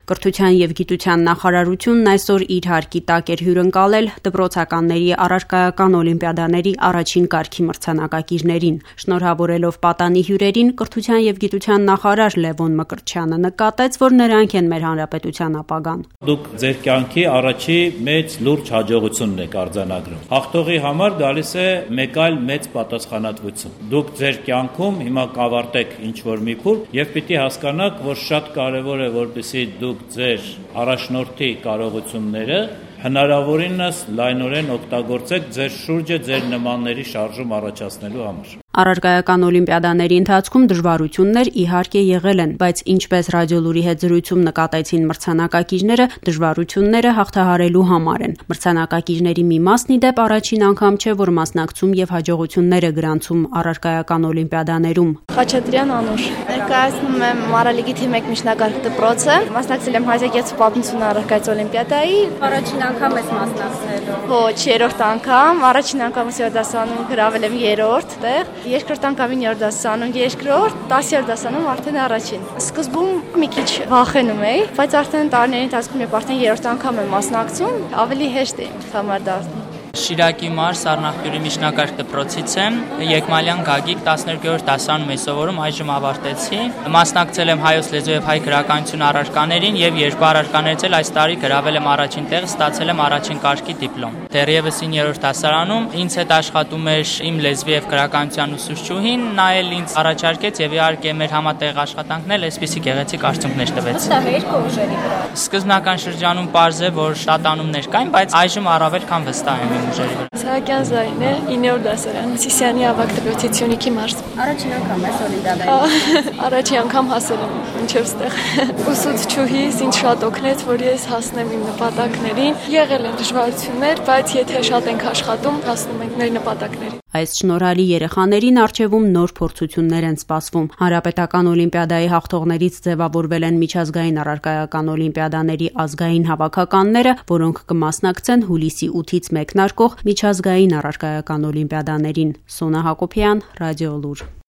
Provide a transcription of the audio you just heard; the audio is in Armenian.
Կրթության և գիտության նախարարությունն այսօր իր հարկի տակ էր հյուրընկալել դպրոցականների առարկայական օլիմպիադաների առաջին կարգի մրցանակակիրներին։ Շնորհավորելով պատանի հյուրերին, կրթության և գիտության նախարար Լևոն Մկրտչյանը նկատեց, որ նրանք են մեր հանրապետության ապագան։ Դուք ձեր կյանքի առաջի մեծ լուրջ հաջողությունն եք արձանագրում։ Հաղթողի համար գալիս է մեկ այլ մեծ պատասխանատվություն։ Դուք ձեր կյանքում հիմա կավարտեք ինչ-որ մի փուլ եւ պիտի հասկանաք, որ շատ կարեւոր է, որպեսզի դուք ձեր առաջնորդի կարողությունները հնարավորինս լայնորեն օգտագործեք ձեր շուրջը ձեր նմանների շարժում առաջացնելու համար։ Առարկայական օլիմպիադաների ընթացքում դժվարություններ իհարկե եղել են, բայց ինչպես ռադիոլուրի հետ զրույցում նկատեցին մրցանակակիրները, դժվարությունները հաղթահարելու համար են։ Մրցանակակիրների մի մասն ի դեպ առաջին անգամ չէ, որ մասնակցում եւ հաջողություններ է գրանցում առարկայական օլիմպիադաներում։ Խաչատրյան Անուշ, ներկայացնում եմ Մարալիգի թիմ 1 միջնակարգ դպրոցը, մասնակցել եմ հայրեգետ պատմություն առարկայած օլիմպիադայի։ Առաջին անգամ ես մասնակցել։ Ոչ, երրորդ անգամ, առաջին անգամ 7 դասանում գրավել եմ երրորդ տեղ, երկրորդ անգամ 9-րդ դասանում երկրորդ, 10-րդ դասանում արդեն առաջին։ Սկզբում մի քիչ վախենում էի, բայց արդեն տարիների ընթացքում երբ արդեն երրորդ անգամ եմ մասնակցում, ավելի հեշտ է ինձ համար դառնում։ Շիրակի մար Սառնախբյուրի միջնակարգ դպրոցից եմ, Եկմալյան Գագիկ 12-րդ դասանում եմ սովորում, այժմ ավարտեցի։ Մասնակցել եմ հայոց լեզու եւ հայ գրականություն առարկաներին եւ երկու առարկաներից էլ այս տարի գրավել եմ առաջին տեղ, ստացել եմ առաջին կարգի դիպլոմ։ Դեռևս 9-րդ դասարանում ինձ հետ աշխատում էր իմ լեզվի եւ գրականության ուսուցչուհին, նա էլ ինձ առաջարկեց եւ իհարկե մեր համատեղ աշխատանքն էլ այսպիսի գեղեցիկ արդյունքներ տվեց։ Վստահ եք քո ուժերի վրա։ Սկզբնական շրջանում պարզ է, որ շատանումներ կային, բայց այժմ առավել քան վստահ եմ իմ ուժերի վրա։ Սահակյան Զարինե, 9-րդ դասարան, Սիսյանի ավագ դպրոցի Սյունիքի մարզ։ Առաջին անգամ ես օլիմպիադայի։ Առաջին անգամ հասել եմ մինչև ստեղ։ Ուսուցչուհիս ինձ շատ օգնեց, որ ես հասնեմ իմ նպատակներին։ Եղել են դժվարություններ, բայց եթե շատ ենք աշխատում, հասնում ենք մեր նպատակներին։ Այս շնորհալի երեխաներին առջևում նոր փորձություններ են սպասվում։ Հանրապետական օլիմպիադայի հաղթողներից ձևավորվել են միջազգային առարկայական օլիմպիադաների ազգային հավաքականները, որոնք կմասնակցեն հուլիսի 8-ից մեկնարկող միջազգային առարկայական օլիմպիադաներին։ Սոնա Հակոբյան, Ռադիոլուր։